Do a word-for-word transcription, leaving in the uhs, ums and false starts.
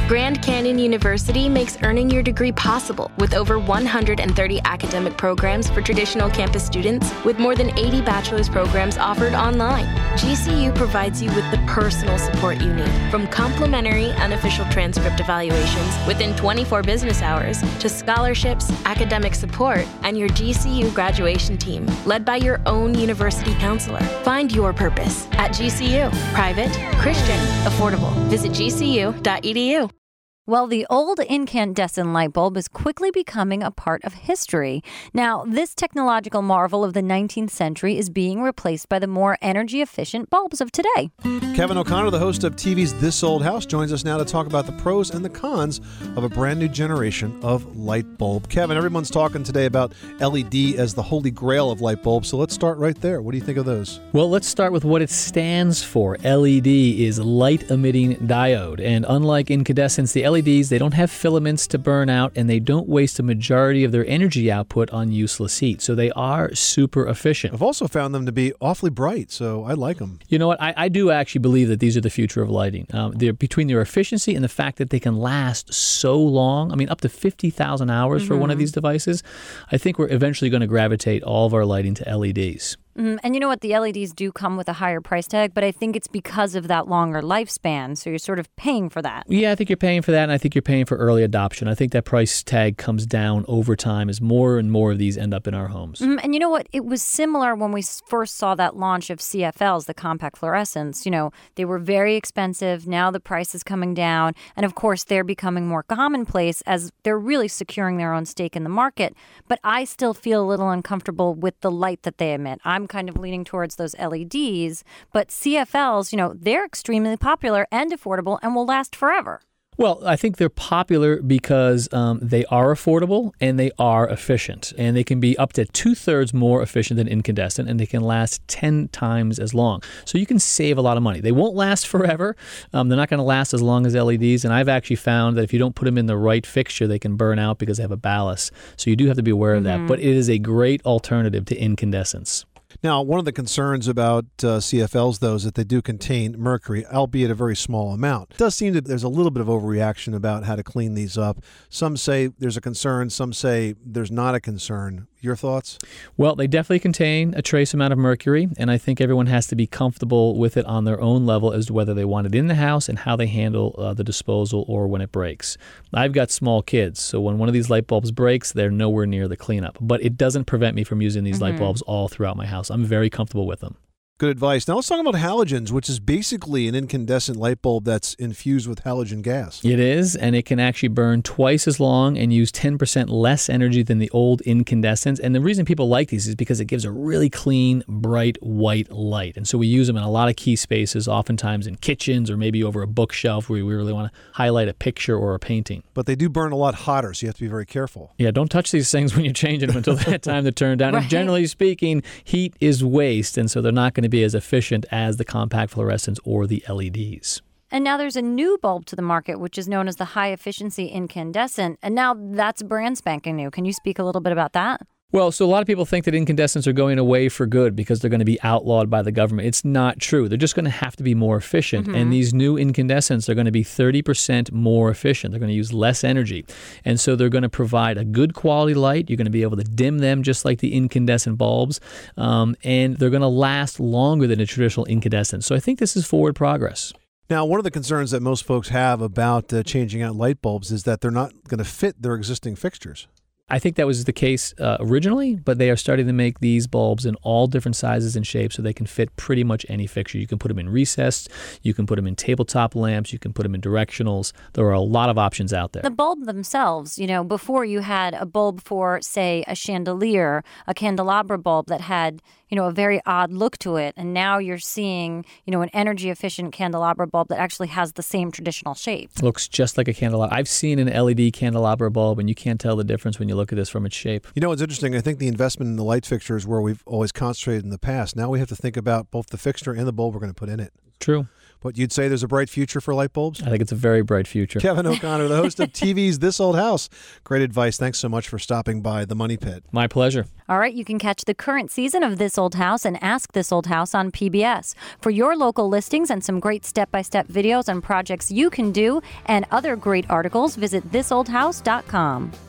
Grand Canyon University makes earning your degree possible with over one hundred thirty academic programs for traditional campus students with more than eighty bachelor's programs offered online. G C U provides you with the personal support you need, from complimentary unofficial transcript evaluations within twenty-four business hours to scholarships, academic support, and your G C U graduation team, led by your own university counselor. Find your purpose at G C U. Private, Christian, affordable. Visit G C U dot E D U. Well, the old incandescent light bulb is quickly becoming a part of history. Now, this technological marvel of the nineteenth century is being replaced by the more energy-efficient bulbs of today. Kevin O'Connor, the host of T V's This Old House, joins us now to talk about the pros and the cons of a brand new generation of light bulb. Kevin, everyone's talking today about L E D as the holy grail of light bulbs, so let's start right there. What do you think of those? Well, let's start with what it stands for. L E D is light-emitting diode, and unlike incandescents, the L E Ds, they don't have filaments to burn out, and they don't waste a majority of their energy output on useless heat, so they are super efficient. I've also found them to be awfully bright, so I like them. You know what? I, I do actually believe that these are the future of lighting. Um, they're between their efficiency and the fact that they can last so long, I mean, up to fifty thousand hours mm-hmm. for one of these devices, I think we're eventually going to gravitate all of our lighting to L E Ds. Mm, and you know what? The L E Ds do come with a higher price tag, but I think it's because of that longer lifespan. So you're sort of paying for that. Yeah, I think you're paying for that, and I think you're paying for early adoption. I think that price tag comes down over time as more and more of these end up in our homes. Mm, and you know what? It was similar when we first saw that launch of C F Ls, the compact fluorescents. You know, they were very expensive. Now the price is coming down. And of course, they're becoming more commonplace as they're really securing their own stake in the market. But I still feel a little uncomfortable with the light that they emit. I'm kind of leaning towards those L E Ds, but C F Ls, you know, they're extremely popular and affordable and will last forever. Well, I think they're popular because um, they are affordable and they are efficient. And they can be up to two-thirds more efficient than incandescent, and they can last ten times as long. So you can save a lot of money. They won't last forever. Um, they're not going to last as long as L E Ds. And I've actually found that if you don't put them in the right fixture, they can burn out because they have a ballast. So you do have to be aware of Mm-hmm. that. But it is a great alternative to incandescents. Now, one of the concerns about uh, C F Ls, though, is that they do contain mercury, albeit a very small amount. It does seem that there's a little bit of overreaction about how to clean these up. Some say there's a concern. Some say there's not a concern. Your thoughts? Well, they definitely contain a trace amount of mercury, and I think everyone has to be comfortable with it on their own level as to whether they want it in the house and how they handle uh, the disposal or when it breaks. I've got small kids, so when one of these light bulbs breaks, they're nowhere near the cleanup. But it doesn't prevent me from using these mm-hmm. light bulbs all throughout my house. I'm very comfortable with them. Good advice. Now let's talk about halogens, which is basically an incandescent light bulb that's infused with halogen gas. It is, and it can actually burn twice as long and use ten percent less energy than the old incandescents. And the reason people like these is because it gives a really clean, bright, white light. And so we use them in a lot of key spaces, oftentimes in kitchens or maybe over a bookshelf where we really want to highlight a picture or a painting. But they do burn a lot hotter, so you have to be very careful. Yeah, don't touch these things when you're changing them until that time to turn down. Right. And generally speaking, heat is waste, and so they're not going to be as efficient as the compact fluorescents or the L E Ds. And now there's a new bulb to the market, which is known as the high-efficiency incandescent. And now that's brand spanking new. Can you speak a little bit about that? Well, so a lot of people think that incandescents are going away for good because they're going to be outlawed by the government. It's not true. They're just going to have to be more efficient. Mm-hmm. And these new incandescents are going to be thirty percent more efficient. They're going to use less energy. And so they're going to provide a good quality light. You're going to be able to dim them just like the incandescent bulbs. Um, and they're going to last longer than a traditional incandescent. So I think this is forward progress. Now, one of the concerns that most folks have about uh, changing out light bulbs is that they're not going to fit their existing fixtures. I think that was the case uh, originally, but they are starting to make these bulbs in all different sizes and shapes so they can fit pretty much any fixture. You can put them in recessed, you can put them in tabletop lamps, you can put them in directionals. There are a lot of options out there. The bulb themselves, you know, before you had a bulb for, say, a chandelier, a candelabra bulb that had, you know, a very odd look to it. And now you're seeing, you know, an energy-efficient candelabra bulb that actually has the same traditional shape. Looks just like a candelabra. I've seen an L E D candelabra bulb, and you can't tell the difference when you look at this from its shape. You know, it's interesting. I think the investment in the light fixture is where we've always concentrated in the past. Now we have to think about both the fixture and the bulb we're going to put in it. True. But you'd say there's a bright future for light bulbs? I think it's a very bright future. Kevin O'Connor, the host of T V's This Old House. Great advice. Thanks so much for stopping by the Money Pit. My pleasure. All right, you can catch the current season of This Old House and Ask This Old House on P B S. For your local listings and some great step-by-step videos on projects you can do and other great articles, visit this old house dot com.